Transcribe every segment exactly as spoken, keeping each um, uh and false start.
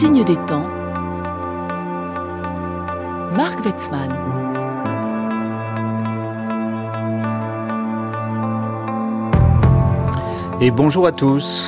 Signe des temps, Marc Wetzmann. Et bonjour à tous.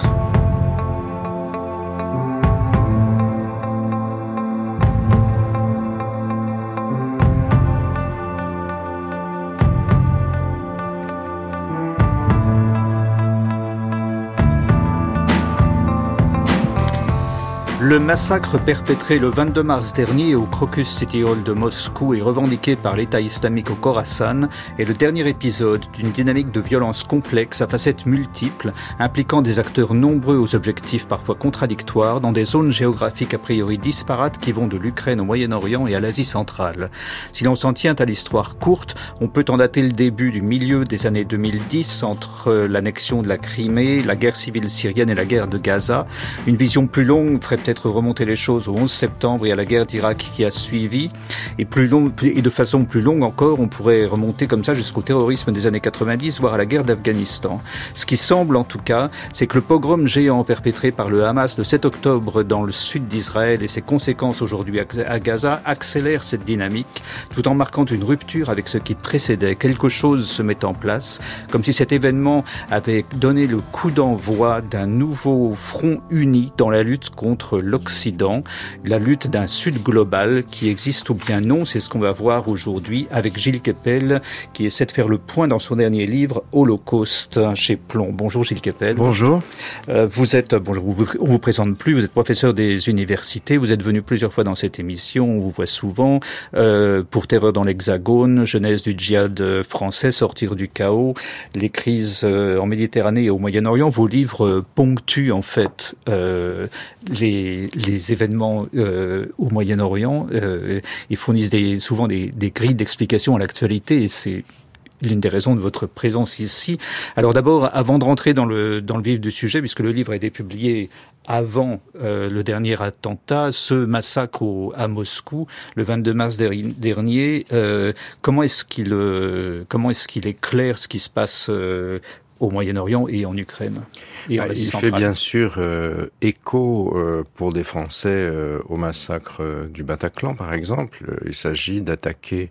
Le massacre perpétré le vingt-deux mars dernier au Crocus City Hall de Moscou et revendiqué par l'État islamique au Khorasan est le dernier épisode d'une dynamique de violence complexe à facettes multiples, impliquant des acteurs nombreux aux objectifs parfois contradictoires dans des zones géographiques a priori disparates qui vont de l'Ukraine au Moyen-Orient et à l'Asie centrale. Si l'on s'en tient à l'histoire courte, on peut en dater le début du milieu des années deux mille dix entre l'annexion de la Crimée, la guerre civile syrienne et la guerre de Gaza. Une vision plus longue ferait peut-être remonter les choses au onze septembre et à la guerre d'Irak qui a suivi, et plus long, et de façon plus longue encore, on pourrait remonter comme ça jusqu'au terrorisme des années quatre-vingt-dix, voire à la guerre d'Afghanistan. Ce qui semble en tout cas, c'est que le pogrom géant perpétré par le Hamas le sept octobre dans le sud d'Israël et ses conséquences aujourd'hui à Gaza accélèrent cette dynamique, tout en marquant une rupture avec ce qui précédait. Quelque chose se met en place, comme si cet événement avait donné le coup d'envoi d'un nouveau front uni dans la lutte contre l'Occident, la lutte d'un Sud global qui existe ou bien non. C'est ce qu'on va voir aujourd'hui avec Gilles Kepel, qui essaie de faire le point dans son dernier livre Holocauste chez Plomb. Bonjour Gilles Kepel. Bonjour. Euh, vous êtes, bon, on vous, on vous présente plus, vous êtes professeur des universités, vous êtes venu plusieurs fois dans cette émission, on vous voit souvent, euh, pour Terreur dans l'Hexagone, Genèse du djihad français, Sortir du chaos, les crises euh, en Méditerranée et au Moyen-Orient. Vos livres euh, ponctuent en fait euh, les les événements euh, au Moyen-Orient. Euh, ils fournissent des, souvent des, des grilles d'explication à l'actualité et c'est l'une des raisons de votre présence ici. Alors d'abord, avant de rentrer dans le, dans le vif du sujet, puisque le livre a été publié avant euh, le dernier attentat, ce massacre au, à Moscou, le vingt-deux mars dernier, euh, comment est-ce qu'il, euh, comment est-ce qu'il éclaire ce qui se passe euh, au Moyen-Orient et en Ukraine et en bah, Asie il centrale. fait bien sûr euh, écho euh, pour des Français euh, au massacre euh, du Bataclan, par exemple. Il s'agit d'attaquer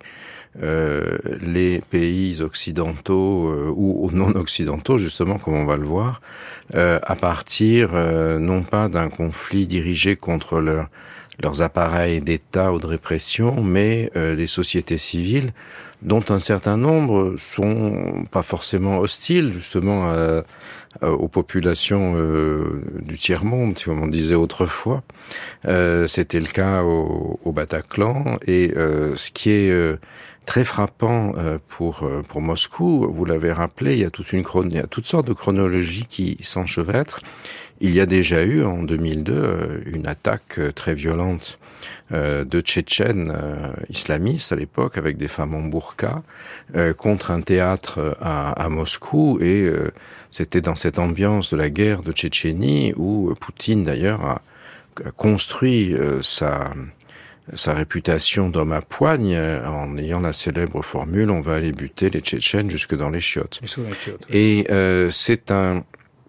euh, les pays occidentaux euh, ou non occidentaux, justement, comme on va le voir, euh, à partir euh, non pas d'un conflit dirigé contre leur, leurs appareils d'État ou de répression, mais euh, les sociétés civiles, dont un certain nombre sont pas forcément hostiles, justement, à, à, aux populations euh, du tiers-monde, comme on disait autrefois. Euh, c'était le cas au, au Bataclan. Et euh, ce qui est euh, très frappant euh, pour euh, pour Moscou, vous l'avez rappelé, il y a toute une chron- il y a toutes sortes de chronologies qui s'enchevêtrent. Il y a déjà eu, en deux mille deux, euh, une attaque euh, très violente Euh, de Tchétchènes euh, islamistes à l'époque, avec des femmes en burqa, euh, contre un théâtre à, à Moscou, et euh, c'était dans cette ambiance de la guerre de Tchétchénie où Poutine d'ailleurs a, a construit euh, sa sa réputation d'homme à poigne euh, en ayant la célèbre formule « on va aller buter les Tchétchènes jusque dans les chiottes ». Et euh, c'est un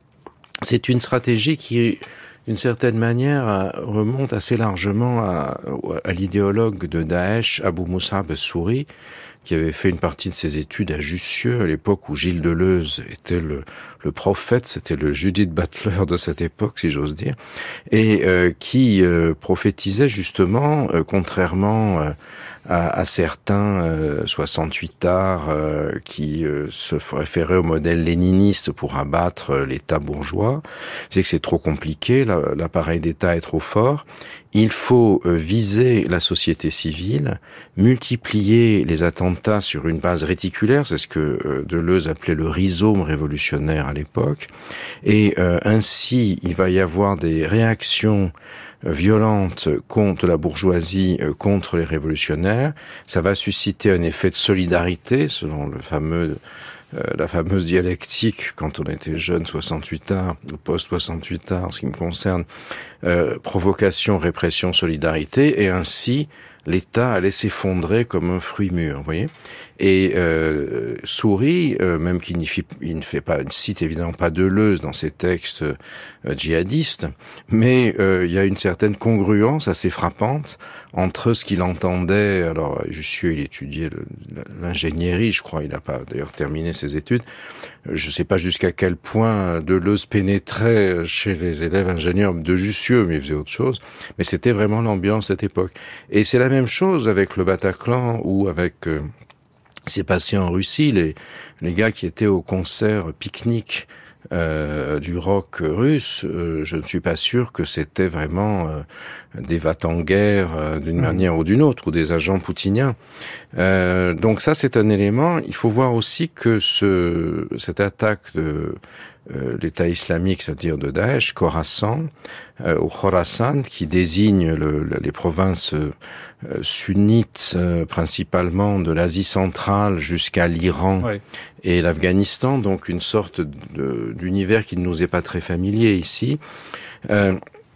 c'est une stratégie qui, d'une certaine manière, remonte assez largement à, à l'idéologue de Daesh, Abu Mus'ab al-Souri, qui avait fait une partie de ses études à Jussieu, à l'époque où Gilles Deleuze était le, le prophète, c'était le Judith Butler de cette époque, si j'ose dire, et euh, qui euh, prophétisait justement, euh, contrairement euh, à, à certains euh, soixante-huitards euh, qui euh, se référaient au modèle léniniste pour abattre euh, l'État bourgeois, c'est que c'est trop compliqué, la, l'appareil d'État est trop fort. Il faut euh, viser la société civile, multiplier les attentats sur une base réticulaire, c'est ce que euh, Deleuze appelait le rhizome révolutionnaire à l'époque, et euh, ainsi il va y avoir des réactions violente contre la bourgeoisie, contre les révolutionnaires. Ça va susciter un effet de solidarité, selon le fameux, euh, la fameuse dialectique, quand on était jeune, soixante-huit ards, ou post-soixante-huit ards, en ce qui me concerne, euh, provocation, répression, solidarité, et ainsi, l'État allait s'effondrer comme un fruit mûr, vous voyez. Et euh, Souris, euh, même qu'il n'y fait, il ne fait pas, il ne cite évidemment pas Deleuze dans ses textes euh, djihadistes, mais euh, il y a une certaine congruence assez frappante entre ce qu'il entendait. Alors, Jussieu, il étudiait le, l'ingénierie, je crois, il n'a pas d'ailleurs terminé ses études. Je ne sais pas jusqu'à quel point Deleuze pénétrait chez les élèves ingénieurs de Jussieu, mais il faisait autre chose. Mais c'était vraiment l'ambiance à cette époque. Et c'est la même chose avec le Bataclan ou avec euh, c'est passé en Russie, les, les gars qui étaient au concert pique-nique euh, du rock russe, euh, je ne suis pas sûr que c'était vraiment euh, des va-t-en-guerre euh, d'une mmh. manière ou d'une autre, ou des agents poutiniens. Euh, donc ça, c'est un élément. Il faut voir aussi que ce, cette attaque de euh, l'État islamique, c'est-à-dire de Daesh, Khorasan, euh, au Khorasan, qui désigne le, les provinces euh, sunnites, euh, principalement de l'Asie centrale jusqu'à l'Iran ouais. et l'Afghanistan, donc une sorte de, d'univers qui ne nous est pas très familier ici, euh,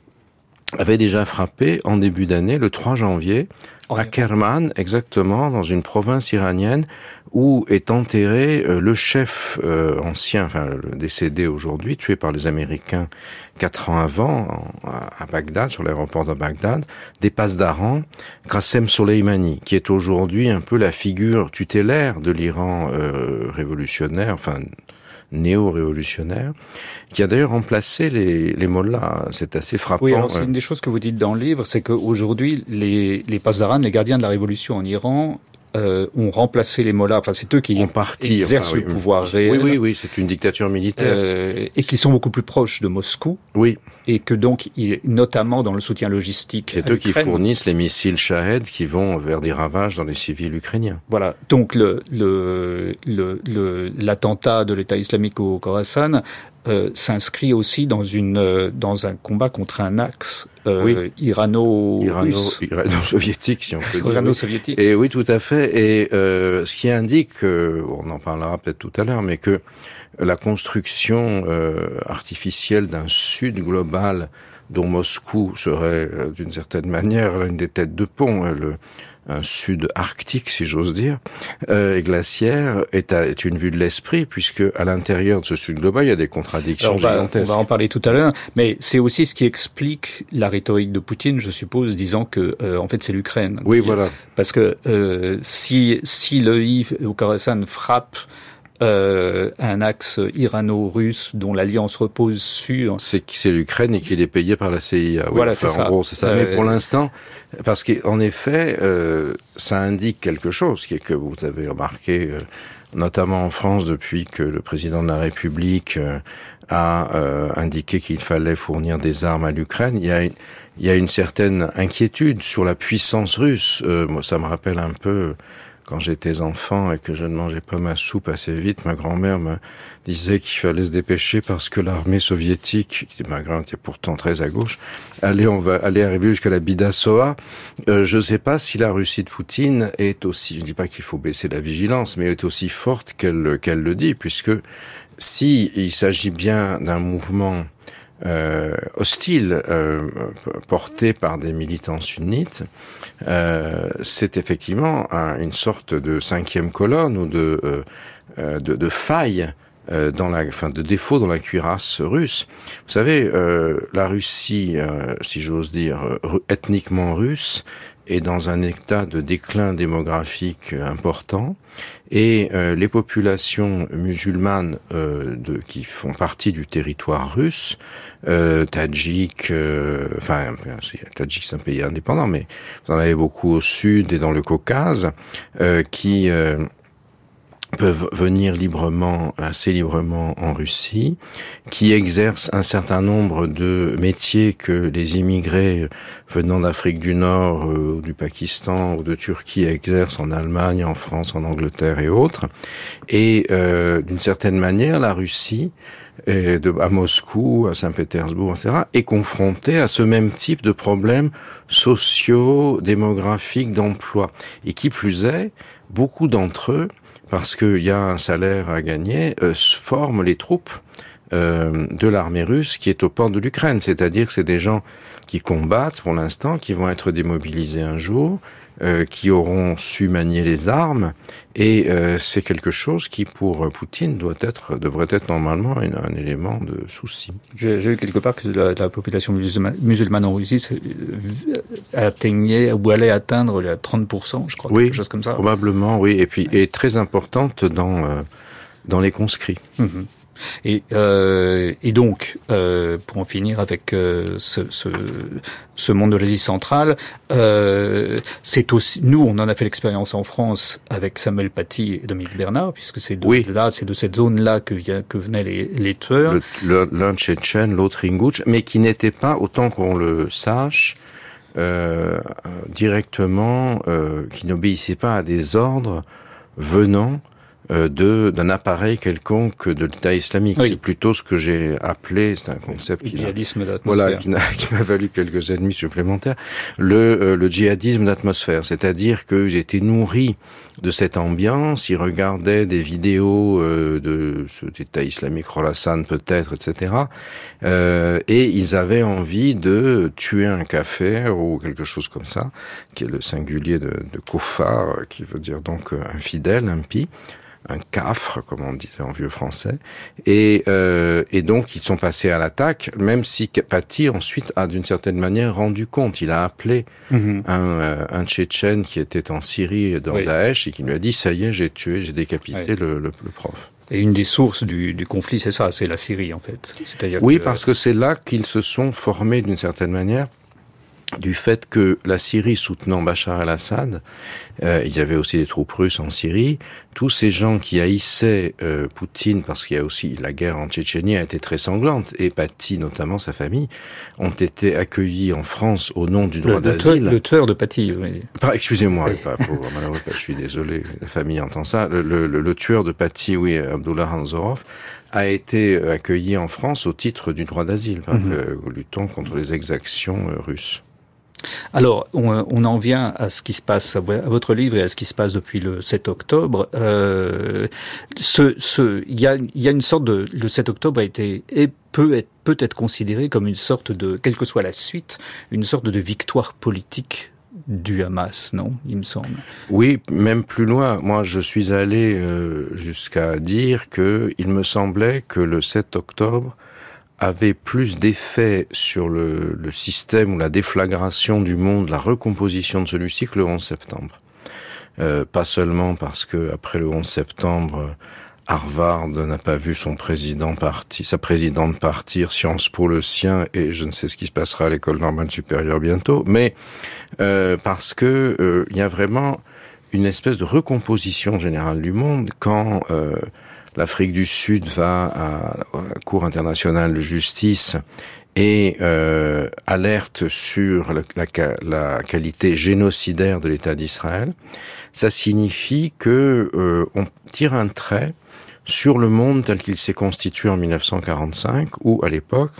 avait déjà frappé en début d'année, le trois janvier, à Kerman, exactement, dans une province iranienne, où est enterré euh, le chef euh, ancien, enfin le décédé aujourd'hui, tué par les Américains quatre ans avant, en, à, à Bagdad, sur l'aéroport de Bagdad, des Pasdaran, Qassem Soleimani, qui est aujourd'hui un peu la figure tutélaire de l'Iran euh, révolutionnaire, enfin néo-révolutionnaire, qui a d'ailleurs remplacé les, les mollahs. C'est assez frappant. Oui, alors c'est une des choses que vous dites dans le livre, c'est qu'aujourd'hui, les, les Pasdaran, les gardiens de la révolution en Iran, euh, ont remplacé les mollahs. Enfin, c'est eux qui en partie, exercent enfin, le oui, pouvoir oui, réel. Oui, oui, oui, c'est une dictature militaire. Euh, et qui sont beaucoup plus proches de Moscou. Oui. Et que donc, notamment dans le soutien logistique. C'est eux qui fournissent les missiles Shahed qui vont vers des ravages dans les civils ukrainiens. Voilà. Donc, le, le, le, le, l'attentat de l'État islamique au Khorasan euh, s'inscrit aussi dans une, euh, dans un combat contre un axe euh, oui. irano-russe. Irano, irano-soviétique, si on peut dire. Irano-soviétique. Et oui, tout à fait. Et euh, ce qui indique, euh, on en parlera peut-être tout à l'heure, mais que la construction euh, artificielle d'un sud global dont Moscou serait euh, d'une certaine manière l'une des têtes de pont, euh, le, un sud arctique si j'ose dire, euh, et glaciaire, est, à, est une vue de l'esprit, puisque à l'intérieur de ce sud global, il y a des contradictions Alors, on va, gigantesques. On va en parler tout à l'heure, mais c'est aussi ce qui explique la rhétorique de Poutine, je suppose, disant que euh, en fait c'est l'Ukraine. Oui, qui, voilà. Parce que euh, si si le I au Khorasan frappe Euh, un axe irano-russe dont l'alliance repose sur... C'est que c'est l'Ukraine et qu'il est payé par la C I A. Oui, voilà, enfin, c'est ça. En gros, c'est ça. Euh... Mais pour l'instant, parce qu'en effet, euh, ça indique quelque chose, qui est que vous avez remarqué, euh, notamment en France, depuis que le président de la République euh, a euh, indiqué qu'il fallait fournir des armes à l'Ukraine, il y a une, il y a une certaine inquiétude sur la puissance russe. Euh, moi, ça me rappelle un peu... Quand j'étais enfant et que je ne mangeais pas ma soupe assez vite, ma grand-mère me disait qu'il fallait se dépêcher parce que l'armée soviétique, qui ma grand-mère était pourtant très à gauche, allait, on va aller arriver jusqu'à la Bidassoa. Euh, je ne sais pas si la Russie de Poutine est aussi, je ne dis pas qu'il faut baisser la vigilance, mais est aussi forte qu'elle, qu'elle le dit, puisque si il s'agit bien d'un mouvement Euh, hostile euh, porté par des militants sunnites, euh, c'est effectivement un, une sorte de cinquième colonne ou de euh, de, de faille euh, dans la, enfin de défaut dans la cuirasse russe. Vous savez, euh, la Russie, euh, si j'ose dire, ethniquement russe, est dans un état de déclin démographique important, et euh, les populations musulmanes euh, de, qui font partie du territoire russe, euh, tadjik, euh, enfin, tadjik c'est un pays indépendant, mais vous en avez beaucoup au sud et dans le Caucase, euh, qui euh, peuvent venir librement, assez librement en Russie, qui exercent un certain nombre de métiers que les immigrés venant d'Afrique du Nord, euh, du Pakistan ou de Turquie exercent en Allemagne, en France, en Angleterre et autres. Et euh, d'une certaine manière, la Russie, et de, à Moscou, à Saint-Pétersbourg, et cetera, est confrontée à ce même type de problèmes sociaux, démographiques, d'emploi. Et qui plus est, beaucoup d'entre eux, parce qu'il y a un salaire à gagner, euh, forment les troupes euh, de l'armée russe qui est aux portes de l'Ukraine. C'est-à-dire que c'est des gens qui combattent pour l'instant, qui vont être démobilisés un jour, euh, qui auront su manier les armes, et euh, c'est quelque chose qui, pour Poutine, doit être, devrait être normalement un, un élément de souci. J'ai, j'ai vu quelque part que la, la population musulmane, musulmane en Russie atteignait ou allait atteindre les trente pour cent, je crois, oui, quelque chose comme ça. Probablement, oui, et puis est très importante dans euh, dans les conscrits. Mm-hmm. Et, euh, et donc, euh, pour en finir avec euh, ce, ce, ce monde de l'Asie centrale, euh, c'est aussi, nous, on en a fait l'expérience en France avec Samuel Paty et Dominique Bernard, puisque c'est de oui. là, c'est de cette zone-là que, que venaient les, les tueurs. Le, le, l'un tchétchène, l'autre ingouche, mais qui n'était pas, autant qu'on le sache, euh, directement, euh, qui n'obéissait pas à des ordres venant de d'un appareil quelconque de l'État islamique. Oui. C'est plutôt ce que j'ai appelé, c'est un concept qui djihadisme d'atmosphère. Voilà, qui, n'a, qui m'a valu quelques ennemis supplémentaires. Le euh, le djihadisme d'atmosphère, c'est-à-dire que j'ai été nourri de cette ambiance. Ils regardaient des vidéos euh, de cet État islamique Khorasan peut-être, et cetera. Euh, et ils avaient envie de tuer un kafir ou quelque chose comme ça, qui est le singulier de, de kofar, qui veut dire donc infidèle, impie. Un cafre, comme on disait en vieux français, et, euh, et donc ils sont passés à l'attaque, même si Paty ensuite a d'une certaine manière rendu compte. Il a appelé mm-hmm. un, euh, un Tchétchène qui était en Syrie dans oui. Daesh et qui lui a dit « ça y est, j'ai tué, j'ai décapité oui. le, le, le prof ». Et une des sources du, du conflit, c'est ça, c'est la Syrie en fait. C'est-à-dire oui, que... parce que c'est là qu'ils se sont formés d'une certaine manière, du fait que la Syrie soutenant Bachar el-Assad, euh, il y avait aussi des troupes russes en Syrie, tous ces gens qui haïssaient euh, Poutine, parce qu'il y a aussi la guerre en Tchétchénie a été très sanglante, et Paty, notamment sa famille, ont été accueillis en France au nom du droit le, d'asile. Le, le tueur de Paty, oui. Pas, excusez-moi, oui. pas, pour, malheureusement, je suis désolé, la famille entend ça. Le, le, le tueur de Paty, oui, Abdullah Anzorov, a été accueilli en France au titre du droit d'asile, parce mm-hmm. que luttons contre les exactions euh, russes. Alors, on, on en vient à ce qui se passe, à votre livre et à ce qui se passe depuis le sept octobre. Euh, ce, ce, il y a, il y a une sorte de, le sept octobre a été, et peut être, peut être considéré comme une sorte de, quelle que soit la suite, une sorte de victoire politique du Hamas, non, il me semble. Oui, même plus loin. Moi, je suis allé euh, jusqu'à dire que il me semblait que le sept octobre avait plus d'effet sur le, le système ou la déflagration du monde, la recomposition de celui-ci que le onze septembre. Euh, pas seulement parce que après le onze septembre, Harvard n'a pas vu son président partir, sa présidente partir, Sciences Po le sien, et je ne sais ce qui se passera à l'école normale supérieure bientôt, mais euh, parce que euh, il y a vraiment une espèce de recomposition générale du monde quand euh, l'Afrique du Sud va à la Cour internationale de justice et euh, alerte sur la, la, la qualité génocidaire de l'État d'Israël. Ça signifie que euh, on tire un trait sur le monde tel qu'il s'est constitué en mille neuf cent quarante-cinq, où à l'époque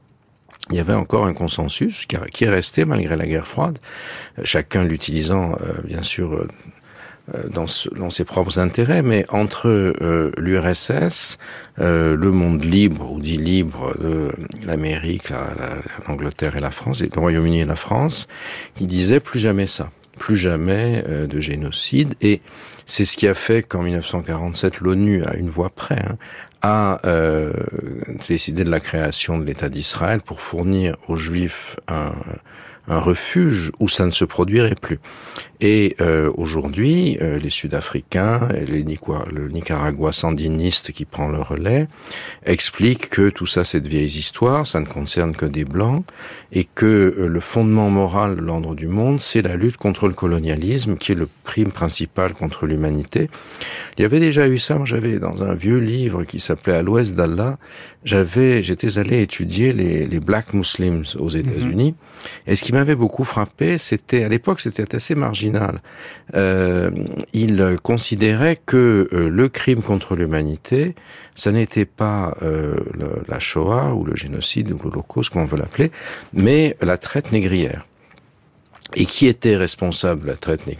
il y avait encore un consensus qui est resté malgré la guerre froide, chacun l'utilisant euh, bien sûr euh, Dans, ce, dans ses propres intérêts, mais entre euh, l'U R S S, euh, le monde libre, ou dit libre, de l'Amérique, la, la, l'Angleterre et la France, et le Royaume-Uni et la France, qui disaient plus jamais ça, plus jamais euh, de génocide, et c'est ce qui a fait qu'en mille neuf cent quarante-sept, l'ONU, à une voix près, hein, a euh, décidé de la création de l'État d'Israël pour fournir aux Juifs un un refuge où ça ne se produirait plus. Et euh, aujourd'hui, euh, les Sud-Africains, et les Nico- le Nicaragua sandiniste qui prend le relais, expliquent que tout ça c'est de vieilles histoires, ça ne concerne que des Blancs, et que euh, le fondement moral de l'ordre du monde, c'est la lutte contre le colonialisme, qui est le crime principal contre l'humanité. Il y avait déjà eu ça, moi j'avais dans un vieux livre qui s'appelait À l'Ouest d'Allah, j'avais, j'étais allé étudier les, les Black Muslims aux États-Unis, mm-hmm. et ce qui m'avait beaucoup frappé, c'était, à l'époque c'était assez marginal, euh, ils considéraient que euh, le crime contre l'humanité, ça n'était pas euh, le, la Shoah ou le génocide ou l'Holocauste, comme on veut l'appeler, mais la traite négrière. Et qui était responsable de la traite négrière ?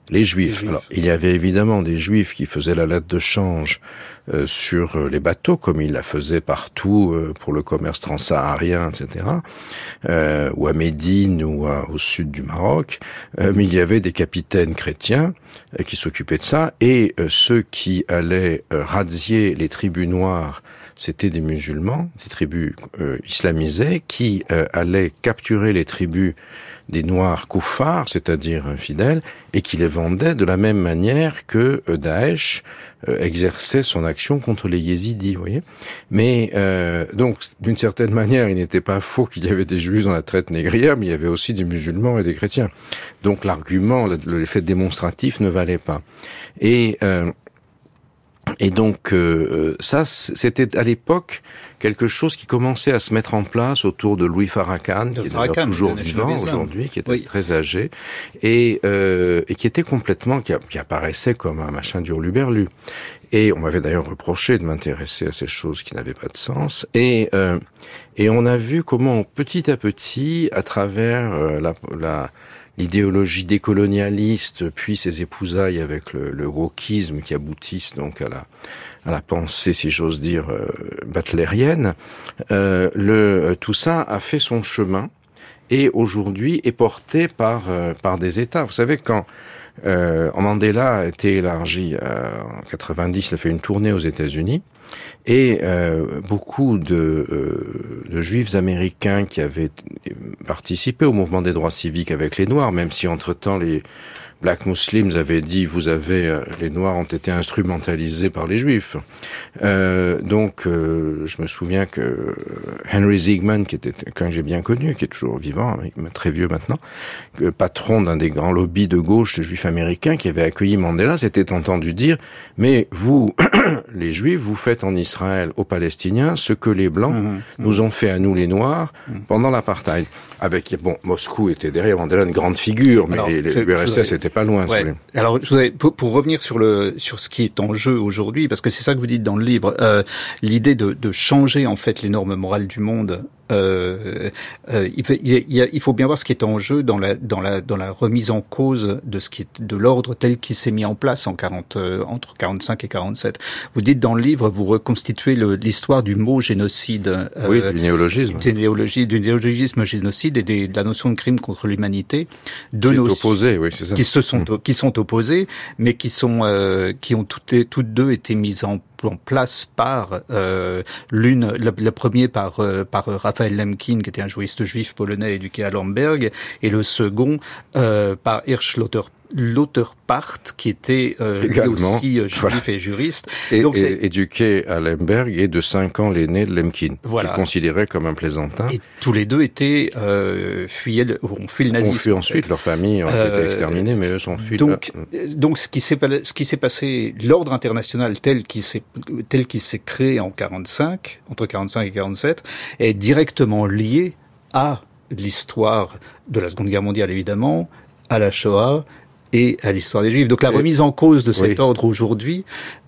Les Juifs. Les Juifs. Alors, il y avait évidemment des Juifs qui faisaient la lettre de change euh, sur euh, les bateaux, comme ils la faisaient partout euh, pour le commerce transsaharien, et cetera, euh, ou à Médine ou à, au sud du Maroc. Euh, mais il y avait des capitaines chrétiens euh, qui s'occupaient de ça, et euh, ceux qui allaient euh, razzier les tribus noires, c'était des musulmans, des tribus euh, islamisées, qui euh, allaient capturer les tribus des Noirs koufars, c'est-à-dire infidèles, et qui les vendaient de la même manière que euh, Daesh euh, exerçait son action contre les Yézidis, vous voyez. Mais euh, donc, d'une certaine manière, il n'était pas faux qu'il y avait des Juifs dans la traite négrière, mais il y avait aussi des musulmans et des chrétiens. Donc l'argument, l'effet démonstratif ne valait pas. Et euh, Et donc euh, ça, c'était à l'époque quelque chose qui commençait à se mettre en place autour de Louis Farrakhan, qui est d'ailleurs toujours vivant aujourd'hui, qui était oui. très âgé, et, euh, et qui était complètement, qui, qui apparaissait comme un machin d'hurluberlu. Et on m'avait d'ailleurs reproché de m'intéresser à ces choses qui n'avaient pas de sens. Et, euh, et on a vu comment petit à petit, à travers euh, la... la l'idéologie décolonialiste, puis ses épousailles avec le, le wokisme qui aboutissent donc à la, à la pensée, si j'ose dire, euh, butlérienne, euh, le, tout ça a fait son chemin et aujourd'hui est porté par, euh, par des États. Vous savez, quand euh, Mandela a été élargi euh, en quatre-vingt-dix, il a fait une tournée aux États-Unis, et euh, beaucoup de, euh, de Juifs américains qui avaient participé au mouvement des droits civiques avec les Noirs, même si entre-temps les Black Muslims avaient dit vous avez euh, les Noirs ont été instrumentalisés par les Juifs. Euh, donc euh, je me souviens que Henry Ziegman, qui était quelqu'un que j'ai bien connu, qui est toujours vivant, très vieux maintenant, que, patron d'un des grands lobbies de gauche de Juifs américains, qui avait accueilli Mandela, s'était entendu dire mais vous les Juifs vous faites en Israël aux Palestiniens ce que les Blancs mmh, nous mmh. ont fait à nous les Noirs mmh. pendant l'apartheid. Avec bon Moscou était derrière Mandela une grande figure, mais Alors, les, les U R S S était pas loin. Ouais. Alors, je voudrais, pour, pour revenir sur le sur ce qui est en jeu aujourd'hui, parce que c'est ça que vous dites dans le livre, euh, l'idée de, de changer en fait les normes morales du monde. Euh, euh, il, faut, il, y a, il faut bien voir ce qui est en jeu dans la dans la dans la remise en cause de ce qui est de l'ordre tel qu'il s'est mis en place en quarante euh, entre quarante-cinq et quarante-sept. Vous dites dans le livre, vous reconstituez le, l'histoire du mot génocide. Euh, oui, du néologisme. Du néologisme, du néologisme génocide et des, de la notion de crime contre l'humanité. Deux notions opposées, oui, c'est ça. Qui se sont mmh. qui sont opposées, mais qui sont euh, qui ont toutes toutes deux été mises en en place par euh, l'une, le, le premier par euh, par Raphaël Lemkin, qui était un juriste juif polonais éduqué à Lemberg, et le second euh, par Hirsch Lauterpacht, qui était euh, lui aussi euh, juif voilà. et juriste. Et, Donc, et éduqué à Lemberg et de cinq ans l'aîné de Lemkin, voilà. qu'il considérait comme un plaisantin. Et tous les deux étaient euh, fuyaient, le, ont fui le nazisme. Ont fui ensuite, leur famille ont euh, été exterminée, mais eux sont fuis. Donc, donc ce qui s'est ce qui s'est passé, l'ordre international tel qu'il s'est tel qu'il s'est créé en quarante-cinq, entre quarante-cinq et quarante-sept, est directement lié à l'histoire de la Seconde Guerre mondiale, évidemment, à la Shoah et à l'histoire des Juifs. Donc la remise en cause de cet oui. ordre aujourd'hui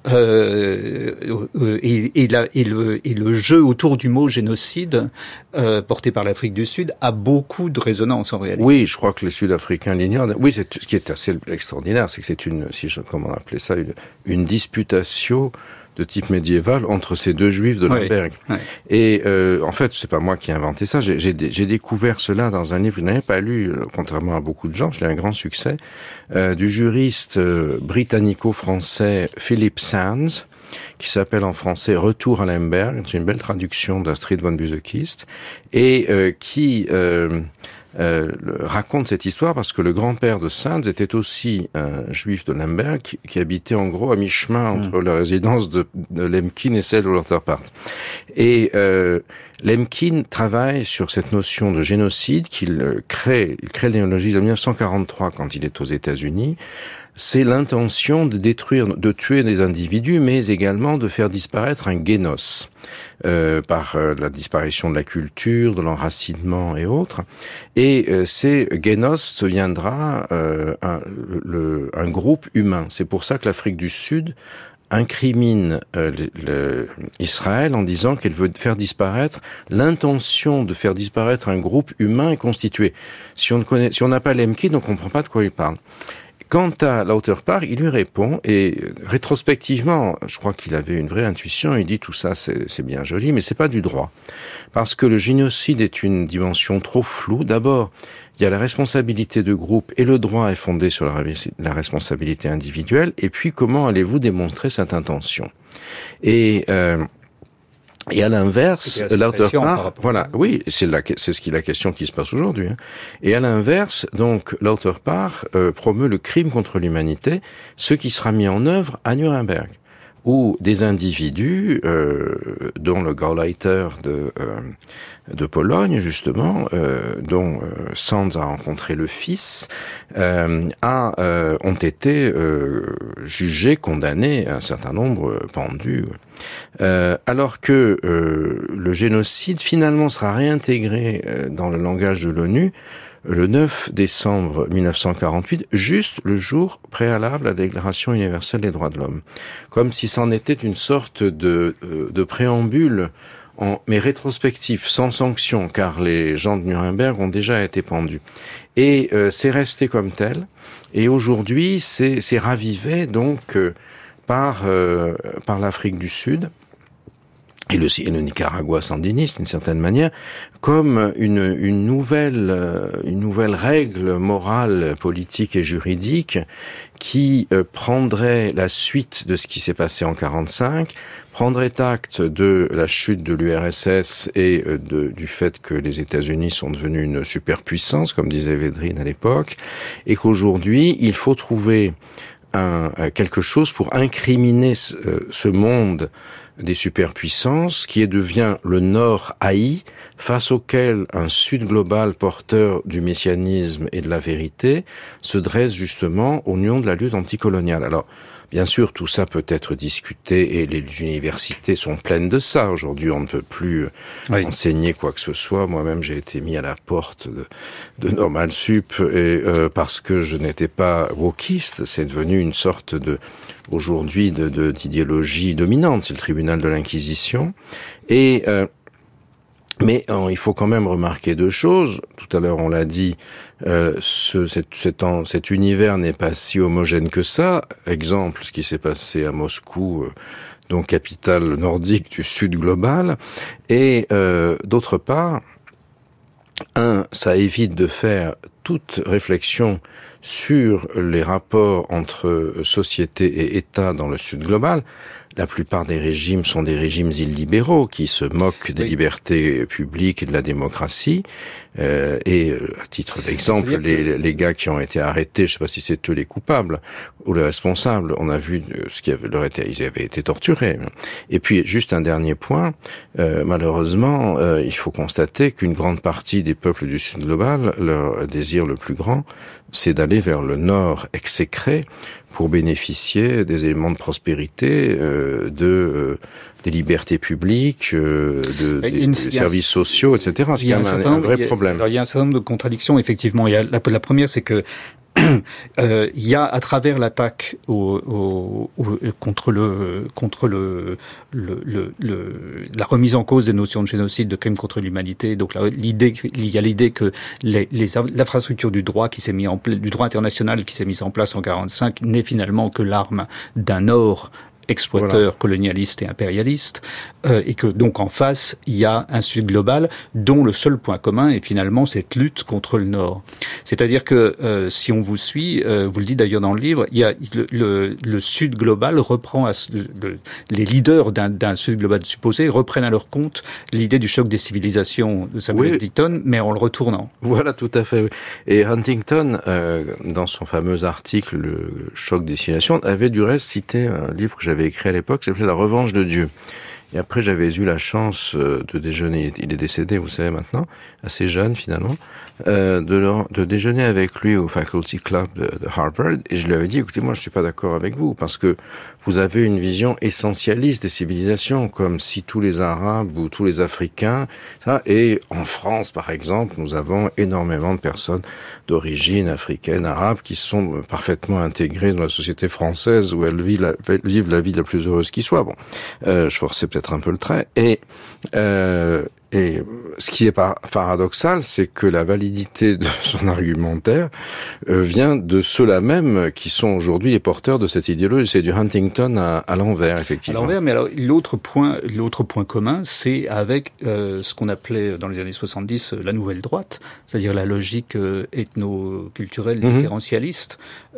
euh, et, et, la, et, le, et le jeu autour du mot génocide euh, porté par l'Afrique du Sud a beaucoup de résonance en réalité. Oui, je crois que les Sud-Africains l'ignorent. Oui, c'est, ce qui est assez extraordinaire, c'est que c'est une, si je, comment on appelait ça, une, une disputatio de type médiéval entre ces deux juifs de Lemberg. Oui, oui. Et euh, en fait, c'est pas moi qui ai inventé ça. J'ai, j'ai, j'ai découvert cela dans un livre que je n'avais pas lu, contrairement à beaucoup de gens. C'est un grand succès euh, du juriste euh, britannico-français Philip Sands, qui s'appelle en français Retour à Lemberg. C'est une belle traduction d'Astrid von Busekist et euh, qui euh, Euh, le, raconte cette histoire parce que le grand-père de Sands était aussi un juif de Lemberg qui, qui habitait en gros à mi-chemin entre mmh. la résidence de, de Lemkin et celle de Lauterpacht. Et euh, Lemkin travaille sur cette notion de génocide qu'il crée, il crée le néologisme en dix-neuf cent quarante-trois quand il est aux États-Unis. C'est l'intention de détruire, de tuer des individus, mais également de faire disparaître un génos euh, par euh, la disparition de la culture, de l'enracinement et autres. Et euh, ces génos deviendra euh, un, le, un groupe humain. C'est pour ça que l'Afrique du Sud incrimine euh, le, le, Israël en disant qu'elle veut faire disparaître, l'intention de faire disparaître un groupe humain est constituée. Si on ne connaît, si on n'a pas Lemkin, on ne comprend pas de quoi il parle. Quant à Lauterpacht, il lui répond, et rétrospectivement, je crois qu'il avait une vraie intuition, il dit tout ça c'est, c'est bien joli, mais c'est pas du droit. Parce que le génocide est une dimension trop floue. D'abord, il y a la responsabilité de groupe et le droit est fondé sur la, la responsabilité individuelle. Et puis, comment allez-vous démontrer cette intention ? Et... Euh, Et à l'inverse, Lauterpacht, voilà, oui, c'est la, c'est ce qui est la question qui se passe aujourd'hui. Hein. Et à l'inverse, donc, Lauterpacht euh, promeut le crime contre l'humanité, ce qui sera mis en œuvre à Nuremberg, où des individus, euh, dont le Gauleiter de euh, de Pologne justement, euh, dont euh, Sandys a rencontré le fils, euh, a, euh, ont été euh, jugés, condamnés, un certain nombre euh, pendus. Euh, alors que euh, le génocide finalement sera réintégré euh, dans le langage de l'ONU le neuf décembre mille neuf cent quarante-huit, juste le jour préalable à la Déclaration universelle des droits de l'homme, comme si c'en était une sorte de, euh, de préambule, en, mais rétrospectif, sans sanction, car les gens de Nuremberg ont déjà été pendus. Et euh, c'est resté comme tel. Et aujourd'hui, c'est, c'est ravivé donc euh, par euh, par l'Afrique du Sud et le, et le Nicaragua sandiniste d'une certaine manière comme une une nouvelle euh, une nouvelle règle morale, politique et juridique qui euh, prendrait la suite de ce qui s'est passé en quarante-cinq, prendrait acte de la chute de l'U R S S et euh, de, du fait que les États-Unis sont devenus une superpuissance, comme disait Védrine à l'époque, et qu'aujourd'hui il faut trouver un, quelque chose pour incriminer ce, ce monde des superpuissances qui devient le Nord haï, face auquel un Sud global porteur du messianisme et de la vérité se dresse justement au nom de la lutte anticoloniale. Alors, bien sûr, tout ça peut être discuté et les universités sont pleines de ça. Aujourd'hui, on ne peut plus oui. enseigner quoi que ce soit. Moi-même, j'ai été mis à la porte de, de Normal Sup et, euh, parce que je n'étais pas wokiste. C'est devenu une sorte de, aujourd'hui, de, de, d'idéologie dominante. C'est le tribunal de l'Inquisition. Et... Euh, Mais euh, il faut quand même remarquer deux choses. Tout à l'heure, on l'a dit, euh, ce, cet, cet, cet univers n'est pas si homogène que ça. Exemple, ce qui s'est passé à Moscou, euh, donc capitale nordique du Sud global. Et euh, d'autre part, un, ça évite de faire toute réflexion sur les rapports entre société et État dans le Sud global. La plupart des régimes sont des régimes illibéraux qui se moquent des oui. libertés publiques et de la démocratie. Euh, et à titre d'exemple, les, les gars qui ont été arrêtés, je ne sais pas si c'est eux les coupables ou les responsables, on a vu ce qui avait leur été, ils avaient été torturés. Et puis juste un dernier point, euh, malheureusement, euh, il faut constater qu'une grande partie des peuples du Sud global, leur désir le plus grand, c'est d'aller vers le Nord exécré pour bénéficier des éléments de prospérité, euh, de euh, des libertés publiques, euh, de, des, des services sociaux, et cetera. C'est quand même un, un vrai problème. Alors, il y a un certain nombre de contradictions, effectivement. Il y a, la, la première, c'est que euh, il y a à travers l'attaque au, au, au, contre le contre le, le, le, le la remise en cause des notions de génocide, de crime contre l'humanité. Donc là, l'idée, il y a l'idée que les, les l'infrastructure du droit qui s'est mis en du droit international qui s'est mise en place en quarante-cinq n'est finalement que l'arme d'un Nord exploiteur, voilà. colonialiste et impérialiste, euh, et que donc en face, il y a un Sud global dont le seul point commun est finalement cette lutte contre le Nord. C'est-à-dire que euh, si on vous suit, euh, vous le dites d'ailleurs dans le livre, il y a le, le, le Sud global reprend à, le, les leaders d'un, d'un Sud global supposé reprennent à leur compte l'idée du choc des civilisations de Samuel oui. Huntington, mais en le retournant. Voilà, tout à fait. Et Huntington, euh, dans son fameux article Le choc des civilisations, avait du reste cité un livre que j'avais écrit à l'époque, ça s'appelait La revanche de Dieu. Et après, j'avais eu la chance de déjeuner, il est décédé, vous savez maintenant, assez jeune finalement, euh, de, leur, de déjeuner avec lui au Faculty Club de, de Harvard, et je lui avais dit, écoutez, moi je suis pas d'accord avec vous, parce que vous avez une vision essentialiste des civilisations, comme si tous les Arabes ou tous les Africains, ça, et en France par exemple, nous avons énormément de personnes d'origine africaine, arabe, qui sont parfaitement intégrées dans la société française, où elles vivent la, vivent la vie la plus heureuse qui soit. Bon, euh, je forçais peut-être un peu le trait, et euh, Et ce qui est paradoxal, c'est que la validité de son argumentaire euh, vient de ceux-là même qui sont aujourd'hui les porteurs de cette idéologie. C'est du Huntington à, à l'envers, effectivement. À l'envers, mais alors l'autre point, l'autre point commun, c'est avec euh, ce qu'on appelait dans les années soixante-dix la nouvelle droite, c'est-à-dire la logique euh, ethno-culturelle mm-hmm. différentialiste,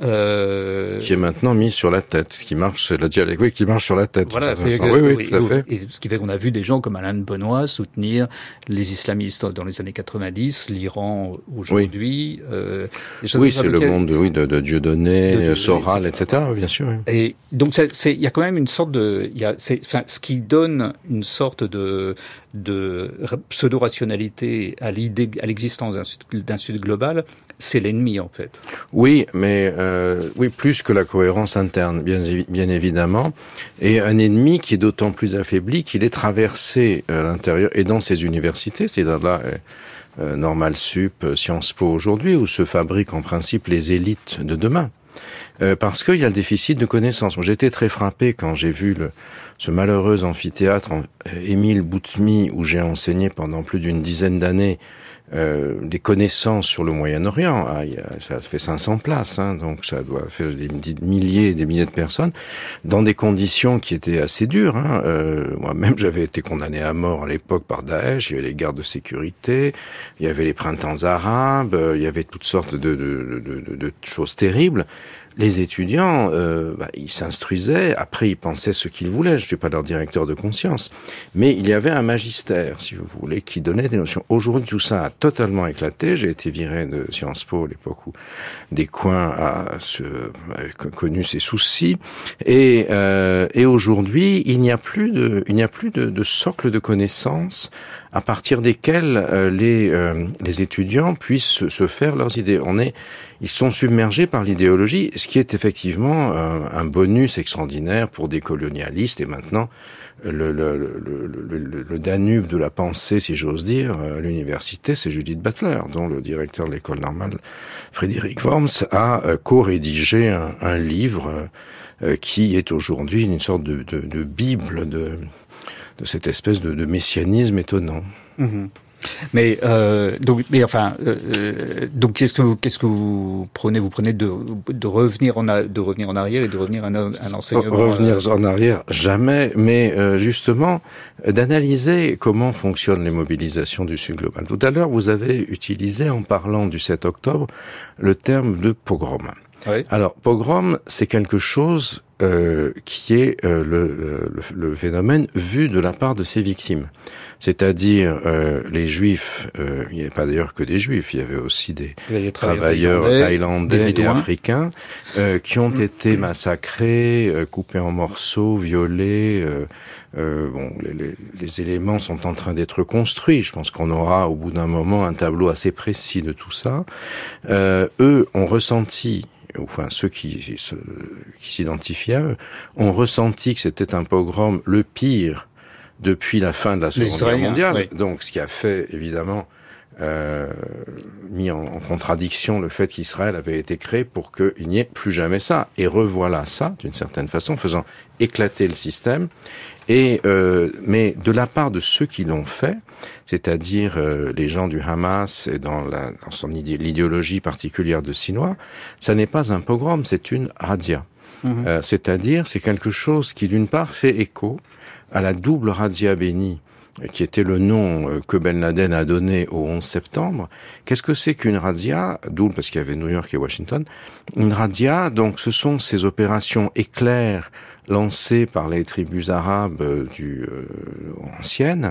euh... qui est maintenant mise sur la tête, ce qui marche, c'est la dialectique oui, qui marche sur la tête. Voilà, c'est que, oui, oui, oui, tout à oui, fait. Et ce qui fait qu'on a vu des gens comme Alain de Benoît soutenir les islamistes dans les années quatre-vingt-dix, l'Iran aujourd'hui. Oui, euh, oui c'est le monde oui, de, de Dieudonné, de, de, Soral, et cetera. Bien sûr. Oui. Et donc, il y a quand même une sorte de, il y a, c'est, enfin, ce qui donne une sorte de, de pseudo-rationalité à l'idée, à l'existence d'un sud, d'un sud global, c'est l'ennemi en fait. Oui, mais euh, oui, plus que la cohérence interne, bien, bien évidemment, et un ennemi qui est d'autant plus affaibli qu'il est traversé à l'intérieur et dans ses universités, c'est-à-dire là. Euh, Normal Sup, Sciences Po aujourd'hui, où se fabriquent en principe les élites de demain. Euh, parce qu'il y a le déficit de connaissances. J'ai été très frappé quand j'ai vu le, ce malheureux amphithéâtre en, euh, Émile Boutmy, où j'ai enseigné pendant plus d'une dizaine d'années euh, des connaissances sur le Moyen-Orient. Ah, y a, ça fait cinq cents places, hein, donc ça doit faire des milliers et des milliers de personnes, dans des conditions qui étaient assez dures. Hein. Euh, moi-même, j'avais été condamné à mort à l'époque par Daesh, il y avait les gardes de sécurité, il y avait les printemps arabes, il y avait toutes sortes de, de, de, de, de choses terribles. Les étudiants, euh, bah, ils s'instruisaient, après ils pensaient ce qu'ils voulaient, je suis pas leur directeur de conscience, mais il y avait un magistère, si vous voulez, qui donnait des notions. Aujourd'hui, tout ça a totalement éclaté, j'ai été viré de Sciences Po à l'époque où Descoings a, ce, a connu ses soucis, et, euh, et aujourd'hui, il n'y a plus de, il n'y a plus de, de socle de connaissances à partir desquels euh, les, euh, les étudiants puissent se, se faire leurs idées. On est, ils sont submergés par l'idéologie, ce qui est effectivement euh, un bonus extraordinaire pour des colonialistes. Et maintenant, le, le, le, le, le, le Danube de la pensée, si j'ose dire, à l'université, c'est Judith Butler, dont le directeur de l'école normale, Frédéric Worms, a euh, co-rédigé un, un livre euh, qui est aujourd'hui une sorte de, de, de bible de... de cette espèce de, de messianisme étonnant. Mmh. Mais euh, donc, mais enfin, euh, donc qu'est-ce que vous, qu'est-ce que vous prenez Vous prenez de, de revenir en, a, de revenir en arrière et de revenir à un, un enseignement. Revenir euh... en arrière, jamais. Mais euh, justement, d'analyser comment fonctionnent les mobilisations du Sud global. Tout à l'heure, vous avez utilisé, en parlant du sept octobre, le terme de pogrom. Oui. Alors, pogrom, c'est quelque chose euh, qui est euh, le, le, le phénomène vu de la part de ses victimes. C'est-à-dire euh, les Juifs, euh, il n'y avait pas d'ailleurs que des Juifs, il y avait aussi des, des travailleurs thaïlandais, thaïlandais et africains euh, qui ont été massacrés, euh, coupés en morceaux, violés. Euh, euh, bon, les, les, les éléments sont en train d'être construits. Je pense qu'on aura au bout d'un moment un tableau assez précis de tout ça. Euh, eux ont ressenti, enfin ceux qui, ceux qui s'identifiaient à eux, ont ressenti que c'était un pogrom le pire depuis la fin de la Seconde Guerre mondiale. Oui. Donc, ce qui a fait, évidemment, euh, mis en, en contradiction le fait qu'Israël avait été créé pour qu'il n'y ait plus jamais ça. Et revoilà ça, d'une certaine façon, faisant éclater le système. Et euh, mais de la part de ceux qui l'ont fait, c'est-à-dire euh, les gens du Hamas et dans, la, dans son idée, l'idéologie particulière de Sinois, ça n'est pas un pogrom, c'est une razzia. Mmh. Euh, c'est-à-dire, c'est quelque chose qui, d'une part, fait écho à la double razzia bénie, qui était le nom que Ben Laden a donné au onze septembre. Qu'est-ce que c'est qu'une razzia? Double, parce qu'il y avait New York et Washington. Une razzia, donc, ce sont ces opérations éclairs lancées par les tribus arabes du euh, anciennes,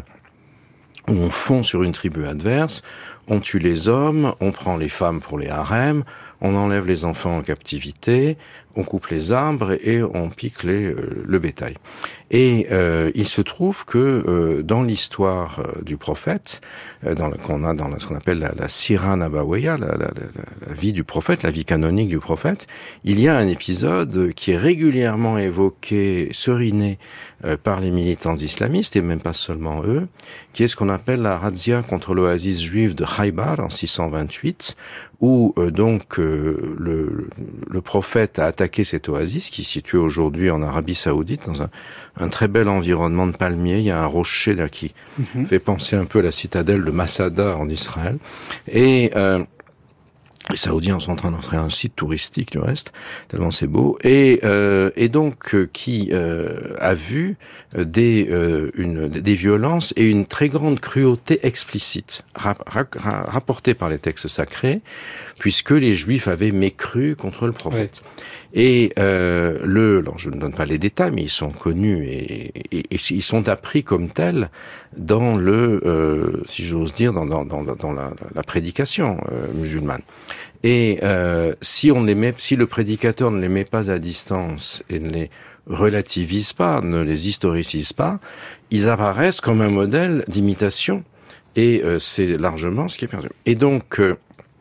où on fond sur une tribu adverse, on tue les hommes, on prend les femmes pour les harems, on enlève les enfants en captivité, on coupe les arbres et on pique les, euh, le bétail. Et euh, il se trouve que euh, dans l'histoire euh, du prophète, euh, dans le, qu'on a dans la, ce qu'on appelle la, la Sira Nabawiya, la, la, la, la vie du prophète, la vie canonique du prophète, il y a un épisode qui est régulièrement évoqué, seriné euh, par les militants islamistes, et même pas seulement eux, qui est ce qu'on appelle la razzia contre l'oasis juive de Khaybar en six cent vingt-huit, où euh, donc euh, le, le prophète a attaqué attaqué cette oasis qui est située aujourd'hui en Arabie Saoudite dans un, un très bel environnement de palmiers. Il y a un rocher là qui mm-hmm. fait penser un peu à la citadelle de Masada en Israël. Et euh, les Saoudiens sont en train d'en faire un site touristique du reste, tellement c'est beau. Et, euh, et donc euh, qui euh, a vu des, euh, une, des violences et une très grande cruauté explicite rap, rap, rapportée par les textes sacrés, puisque les Juifs avaient mécru contre le prophète. Ouais. Et euh, le, alors je ne donne pas les détails, mais ils sont connus et, et, et ils sont appris comme tels dans le, euh, si j'ose dire, dans, dans, dans, dans la, la prédication euh, musulmane. Et euh, si on les met, si le prédicateur ne les met pas à distance et ne les relativise pas, ne les historicise pas, ils apparaissent comme un modèle d'imitation. Et euh, c'est largement ce qui est perdu. Et donc euh,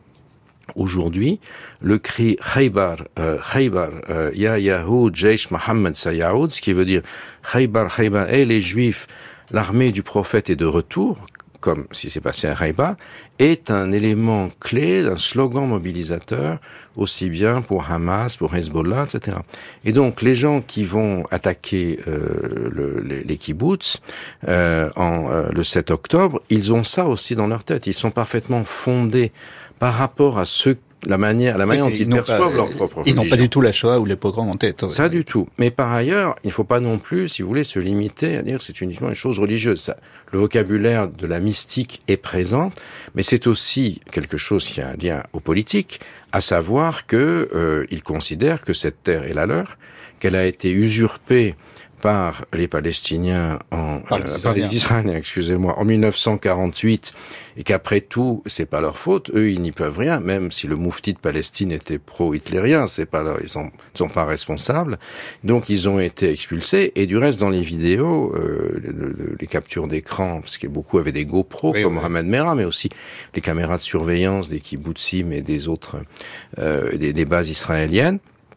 aujourd'hui, le cri Khaybar, euh, Khaybar, euh, Ya Yahoud, Jaish Mohammed Sayaoud, ce qui veut dire Khaybar, Khaybar, et les Juifs, l'armée du prophète est de retour, comme si c'est passé à Khaybar, est un élément clé, un slogan mobilisateur, aussi bien pour Hamas, pour Hezbollah, et cetera. Et donc, les gens qui vont attaquer euh, le, les, les kibbutz euh, en, euh, le sept octobre, ils ont ça aussi dans leur tête. Ils sont parfaitement fondés par rapport à ce la manière, la manière oui, dont ils, ils perçoivent pas, leur propre religion. Ils n'ont pas du tout la Shoah ou les pogroms en tête. Ça, oui. du tout. Mais par ailleurs, il ne faut pas non plus, si vous voulez, se limiter à dire que c'est uniquement une chose religieuse. Ça, le vocabulaire de la mystique est présent, mais c'est aussi quelque chose qui a un lien au politique, à savoir que euh, ils considèrent que cette terre est la leur, qu'elle a été usurpée par les Palestiniens, en, par, les, euh, par les Israéliens, excusez-moi, en mille neuf cent quarante-huit, et qu'après tout, c'est pas leur faute, eux, ils n'y peuvent rien, même si le moufti de Palestine était pro-hitlérien, c'est pas leur, ils sont, ils sont pas responsables. Donc, ils ont été expulsés, et du reste, dans les vidéos, euh, les, les captures d'écran, parce que beaucoup avaient des GoPro, oui, comme oui. Mohamed Merah, mais aussi les caméras de surveillance des kibbutzim et des autres, euh, des, des bases israéliennes.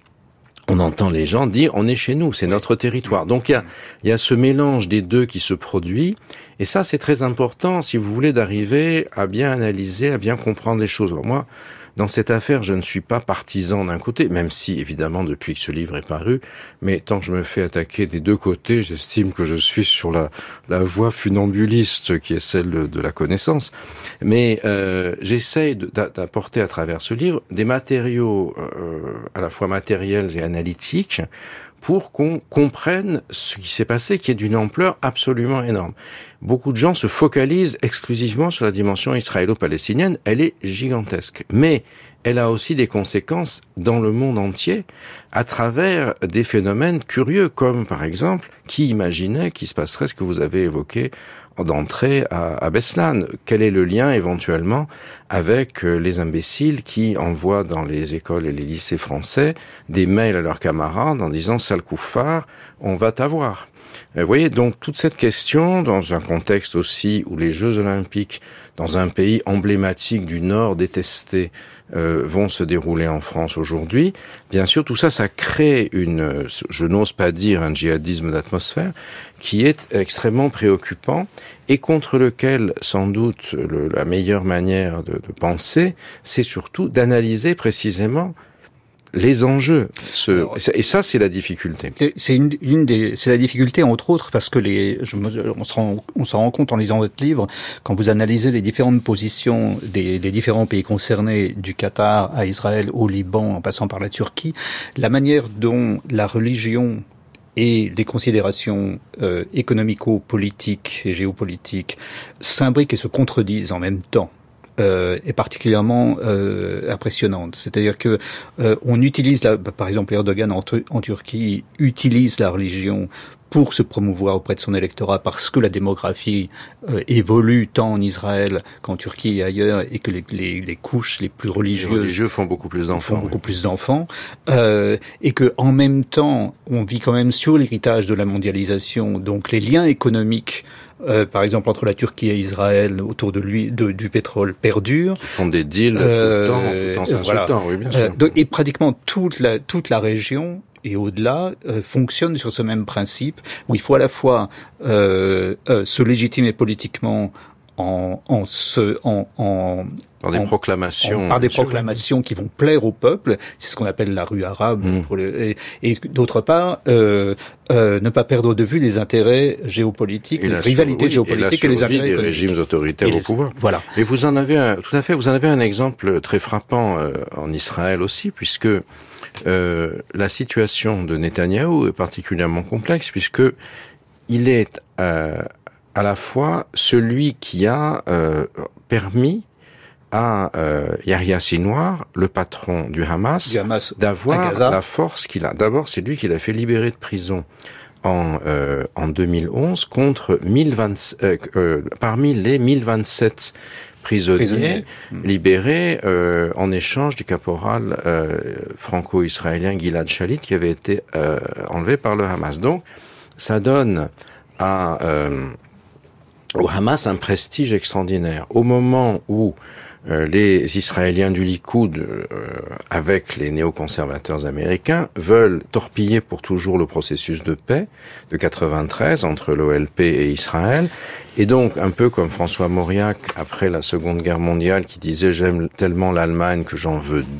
On entend les gens dire, on est chez nous, c'est notre territoire. Donc il y a, il y a ce mélange des deux qui se produit, et ça c'est très important si vous voulez d'arriver à bien analyser, à bien comprendre les choses. Alors moi, dans cette affaire, je ne suis pas partisan d'un côté, même si, évidemment, depuis que ce livre est paru, mais tant que je me fais attaquer des deux côtés, j'estime que je suis sur la, la voie funambuliste qui est celle de, de la connaissance. Mais euh, j'essaye de, d'apporter à travers ce livre des matériaux euh, à la fois matériels et analytiques pour qu'on comprenne ce qui s'est passé, qui est d'une ampleur absolument énorme. Beaucoup de gens se focalisent exclusivement sur la dimension israélo-palestinienne. Elle est gigantesque. Mais elle a aussi des conséquences dans le monde entier à travers des phénomènes curieux, comme par exemple, qui imaginait qu'il se passerait ce que vous avez évoqué d'entrée à, à Beslan. Quel est le lien éventuellement avec les imbéciles qui envoient dans les écoles et les lycées français des mails à leurs camarades en disant « sale couffard, on va t'avoir ». Vous voyez, donc toute cette question, dans un contexte aussi où les Jeux Olympiques, dans un pays emblématique du Nord détesté, euh, vont se dérouler en France aujourd'hui, bien sûr, tout ça, ça crée une, je n'ose pas dire un djihadisme d'atmosphère, qui est extrêmement préoccupant et contre lequel, sans doute, le, la meilleure manière de, de penser, c'est surtout d'analyser précisément les enjeux. Ce, Alors, et ça, c'est la difficulté. C'est une, une des, c'est la difficulté entre autres parce que les, je, on se rend, on s'en rend compte en lisant votre livre quand vous analysez les différentes positions des, des différents pays concernés, du Qatar à Israël, au Liban, en passant par la Turquie, la manière dont la religion et les considérations euh, économico-politiques et géopolitiques s'imbriquent et se contredisent en même temps. Euh, est particulièrement euh, impressionnante. C'est-à-dire que euh, on utilise, la, par exemple, Erdogan en, en Turquie utilise la religion pour se promouvoir auprès de son électorat parce que la démographie euh, évolue tant en Israël qu'en Turquie et ailleurs et que les, les, les couches les plus religieuses les religieux font beaucoup plus d'enfants, font beaucoup oui. plus d'enfants euh, et que en même temps on vit quand même sur l'héritage de la mondialisation, donc les liens économiques Euh, par exemple entre la Turquie et Israël autour de lui de, du pétrole perdure. Qui font des deals euh, tout le temps, tout le temps s'insultant, voilà. Oui, bien sûr. Euh, donc, et pratiquement toute la toute la région et au-delà euh, fonctionne sur ce même principe où il faut à la fois euh, euh, se légitimer politiquement en en se en en Par des en, proclamations. En, par des proclamations qui vont plaire au peuple. C'est ce qu'on appelle la rue arabe. Mmh. Pour le, et, et d'autre part, euh, euh, ne pas perdre de vue les intérêts géopolitiques, et les rivalités oui, géopolitiques et, et les intérêts des régimes autoritaires les, au pouvoir. Voilà. Et vous en avez un, tout à fait, vous en avez un exemple très frappant euh, en Israël aussi, puisque euh, la situation de Netanyahou est particulièrement complexe, puisque il est euh, à la fois celui qui a euh, permis à euh, Yahya Sinwar, le patron du Hamas, du Hamas d'avoir la force qu'il a. D'abord, c'est lui qui l'a fait libérer de prison en euh, en deux mille onze contre mille vingt euh, euh, parmi les mille vingt-sept prisonniers, prisonniers. libérés euh, en échange du caporal euh, franco-israélien Gilad Shalit qui avait été euh, enlevé par le Hamas. Donc, ça donne à euh, au Hamas un prestige extraordinaire. Au moment où Euh, les Israéliens du Likoud, euh, avec les néoconservateurs américains, veulent torpiller pour toujours le processus de paix de quatre-vingt-treize entre l'O L P et Israël. Et donc, un peu comme François Mauriac, après la Seconde Guerre mondiale, qui disait « j'aime tellement l'Allemagne que j'en veux deux »,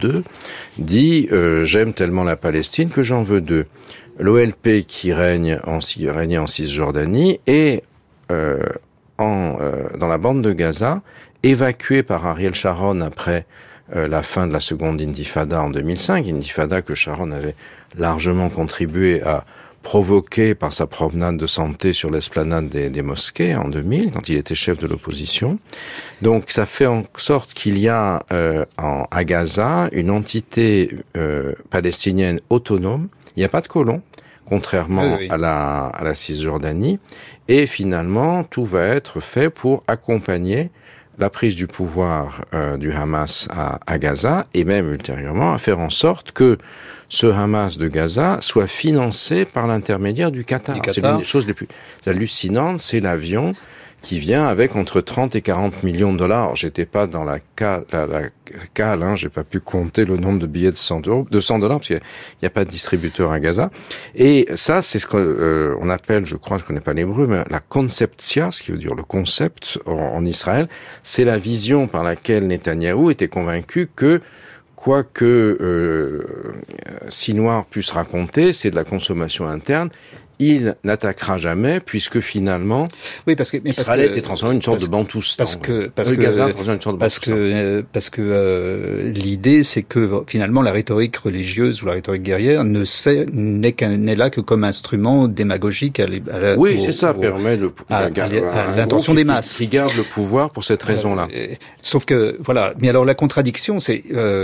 dit euh, « j'aime tellement la Palestine que j'en veux deux ». L'O L P qui règne en, régnait en Cisjordanie et euh, en, euh, dans la bande de Gaza, évacué par Ariel Sharon après euh, la fin de la seconde intifada en deux mille cinq, intifada que Sharon avait largement contribué à provoquer par sa promenade de santé sur l'esplanade des, des mosquées en deux mille, quand il était chef de l'opposition. Donc ça fait en sorte qu'il y a euh, en, à Gaza une entité euh, palestinienne autonome. Il n'y a pas de colons, contrairement oui, oui. à la, à la Cisjordanie. Et finalement, tout va être fait pour accompagner la prise du pouvoir euh, du Hamas à, à Gaza, et même ultérieurement à faire en sorte que ce Hamas de Gaza soit financé par l'intermédiaire du Qatar. Du Qatar. C'est l'une des choses les plus hallucinantes, c'est l'avion qui vient avec entre trente et quarante millions de dollars. Alors, j'étais pas dans la cale, la, la cale, hein, j'ai pas pu compter le nombre de billets de cent euros, de cent dollars, parce qu'il n'y a pas de distributeur à Gaza. Et ça, c'est ce qu'on euh, appelle, je crois, je connais pas l'hébreu, mais la conceptia, ce qui veut dire le concept en, en Israël. C'est la vision par laquelle Netanyahou était convaincu que quoi que euh, Sinwar puisse raconter, c'est de la consommation interne. Il n'attaquera jamais, puisque finalement, oui, parce que, mais Israël parce que, était transformé en une sorte parce, de Bantoustan. Parce que, parce le que, Gaza transformé en une sorte de parce Bantoustan. que, parce que euh, l'idée, c'est que finalement, la rhétorique religieuse ou la rhétorique guerrière ne sait, n'est, n'est là que comme instrument démagogique à, à la, oui, au, c'est ça, au, permet de, à, à, à, à l'intention des masses. Qui garde le pouvoir pour cette raison-là. Euh, sauf que, voilà. Mais alors, la contradiction, c'est,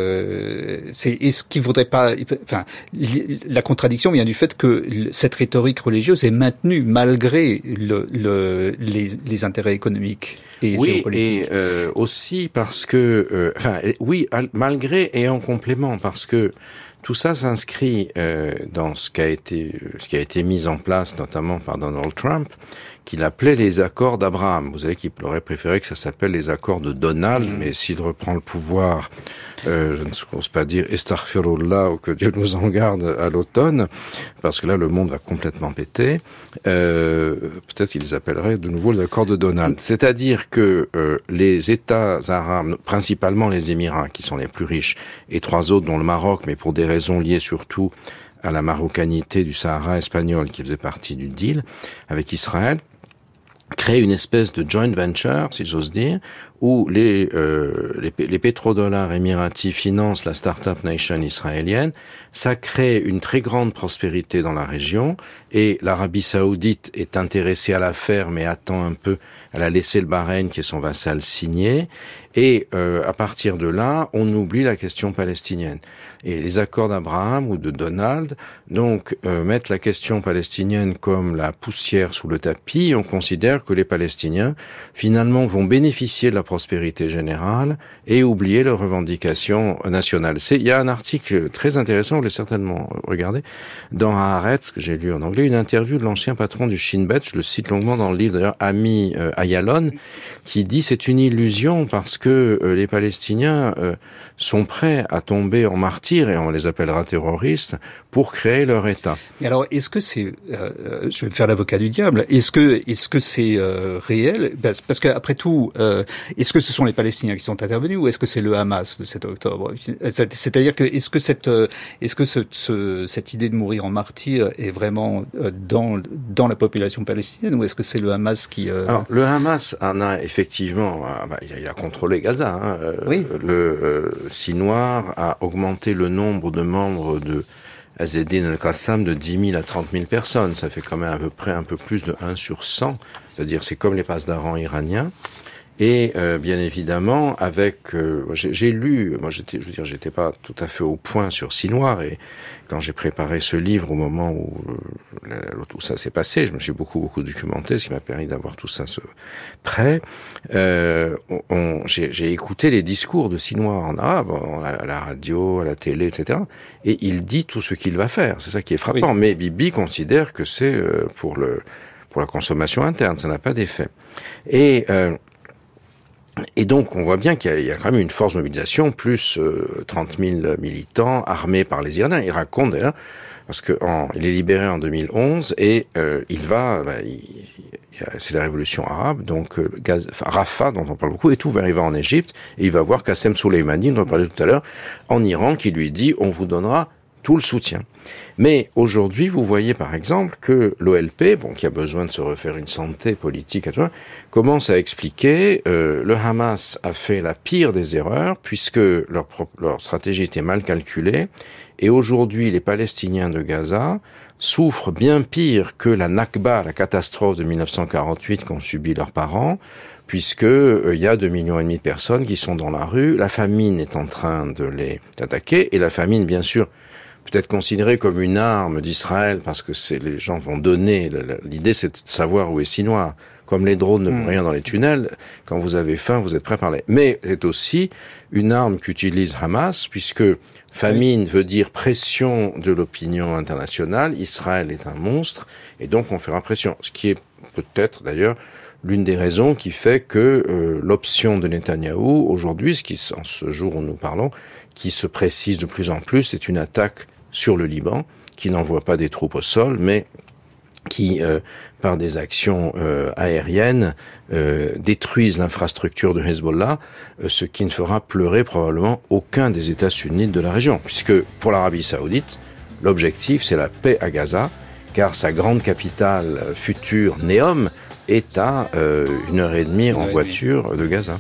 euh, c'est, est-ce qu'il faudrait pas, enfin, la contradiction vient du fait que cette rhétorique religieuse est maintenue malgré le, le, les, les intérêts économiques et oui, géopolitiques. Et euh, aussi parce que, euh, enfin, oui, malgré et en complément, parce que tout ça s'inscrit euh, dans ce qui a été, ce qui a été mis en place, notamment par Donald Trump, qu'il appelait les accords d'Abraham. Vous savez qu'il aurait préféré que ça s'appelle les accords de Donald, mmh. mais s'il reprend le pouvoir, euh, je ne n'ose pas dire Estarfirullah ou que Dieu nous en garde à l'automne, parce que là le monde va complètement péter. Euh, peut-être qu'ils appelleraient de nouveau les accords de Donald. C'est-à-dire que euh, les États arabes, principalement les Émirats, qui sont les plus riches, et trois autres dont le Maroc, mais pour des raisons liées surtout à la marocanité du Sahara espagnol qui faisait partie du deal avec Israël, créer une espèce de joint venture, si j'ose dire, où les, euh, les, les pétrodollars émiratis financent la start-up nation israélienne. Ça crée une très grande prospérité dans la région et l'Arabie saoudite est intéressée à l'affaire mais attend un peu. Elle a laissé le Bahreïn, qui est son vassal, signer. Et euh, à partir de là, on oublie la question palestinienne. Et les accords d'Abraham ou de Donald, donc, euh, mettent la question palestinienne comme la poussière sous le tapis. On considère que les Palestiniens, finalement, vont bénéficier de la prospérité générale et oublier leurs revendications nationales. C'est, il y a un article très intéressant, vous l'avez certainement regardé, dans Haaretz, que j'ai lu en anglais, une interview de l'ancien patron du Shin Bet, je le cite longuement dans le livre d'ailleurs, Ami euh, Ayalon, qui dit c'est une illusion parce que euh, les Palestiniens euh, sont prêts à tomber en martyrs, et on les appellera terroristes, pour créer leur État. Et alors, est-ce que c'est, euh, je vais me faire l'avocat du diable, est-ce que, est-ce que c'est, euh, réel, parce qu'après tout, euh, est-ce que ce sont les Palestiniens qui sont intervenus ou est-ce que c'est le Hamas le sept octobre? C'est-à-dire que est-ce que cette est-ce que ce, ce, cette idée de mourir en martyr est vraiment dans dans la population palestinienne ou est-ce que c'est le Hamas qui euh... Alors le Hamas en a effectivement, ah, bah, il a contrôlé Gaza. Hein, oui. Le euh, Sinoir a augmenté le nombre de membres de Azzeddine al-Qassam de dix mille à trente mille personnes. Ça fait quand même à peu près un peu plus de un sur cent. C'est-à-dire c'est comme les pasdaran iraniens. Et euh, bien évidemment, avec, euh, j'ai, j'ai lu, moi j'étais, je veux dire, j'étais pas tout à fait au point sur Sinoir, et quand j'ai préparé ce livre au moment où, euh, tout ça s'est passé, je me suis beaucoup beaucoup documenté, ce qui m'a permis d'avoir tout ça prêt. Euh, on, on, j'ai, j'ai écouté les discours de Sinoir en arabe, à la radio, à la télé, et cetera. Et il dit tout ce qu'il va faire. C'est ça qui est frappant. Oui. Mais Bibi considère que c'est euh, pour le pour la consommation interne, ça n'a pas d'effet. Et euh, Et donc, on voit bien qu'il y a, il y a quand même une force de mobilisation, plus euh, trente mille militants armés par les Iraniens. Il raconte d'ailleurs, parce que en, il est libéré en deux mille onze et euh, il va, bah, il, il, c'est la révolution arabe, donc euh, Gaz, enfin, Rafah, dont on parle beaucoup, et tout, il va en Égypte et il va voir Qassem Soleimani, dont on parlait tout à l'heure, en Iran, qui lui dit, on vous donnera tout le soutien. Mais aujourd'hui, vous voyez par exemple que l'O L P, bon, qui a besoin de se refaire une santé politique, commence à expliquer euh, le Hamas a fait la pire des erreurs puisque leur, leur stratégie était mal calculée et aujourd'hui les Palestiniens de Gaza souffrent bien pire que la Nakba, la catastrophe de dix-neuf cent quarante-huit qu'ont subi leurs parents, puisque euh, il y a deux millions et demi de personnes qui sont dans la rue, la famine est en train de les attaquer et la famine, bien sûr, peut-être considérée comme une arme d'Israël, parce que c'est les gens vont donner, l'idée c'est de savoir où est Sinoir. Comme les drones ne font rien dans les tunnels, quand vous avez faim, vous êtes prêt à parler. Mais c'est aussi une arme qu'utilise Hamas, puisque famine veut dire pression de l'opinion internationale, Israël est un monstre, et donc on fera pression. Ce qui est peut-être d'ailleurs l'une des raisons qui fait que euh, l'option de Netanyahou, aujourd'hui, ce qui, en ce jour où nous parlons, qui se précise de plus en plus, c'est une attaque sur le Liban, qui n'envoie pas des troupes au sol, mais qui, euh, par des actions euh, aériennes, euh, détruisent l'infrastructure de Hezbollah, euh, ce qui ne fera pleurer probablement aucun des États sunnites de la région. Puisque, pour l'Arabie Saoudite, l'objectif, c'est la paix à Gaza, car sa grande capitale future, Neom, est à euh, une heure et demie en voiture de Gaza.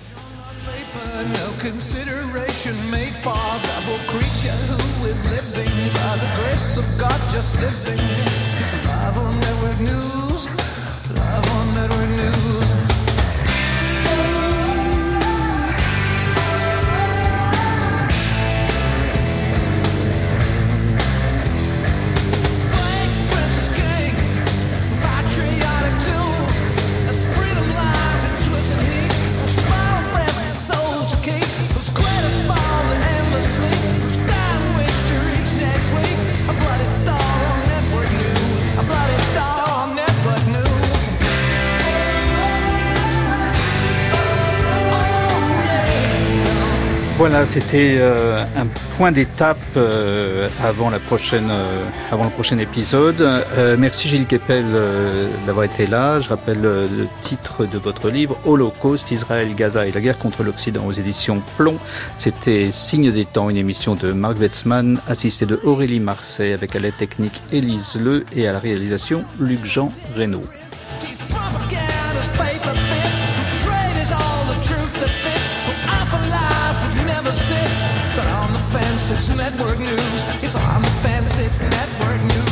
Voilà, c'était euh, un point d'étape euh, avant la prochaine, euh, avant le prochain épisode. Euh, merci Gilles Kepel euh, d'avoir été là. Je rappelle euh, le titre de votre livre, Holocauste, Israël, Gaza et la guerre contre l'Occident aux éditions Plomb. C'était Signe des temps, une émission de Marc Wetzmann, assistée de Aurélie Marseille, avec à l'aide technique Élise Leu et à la réalisation Luc-Jean Reynaud. It's network news. It's on the fence. It's network news.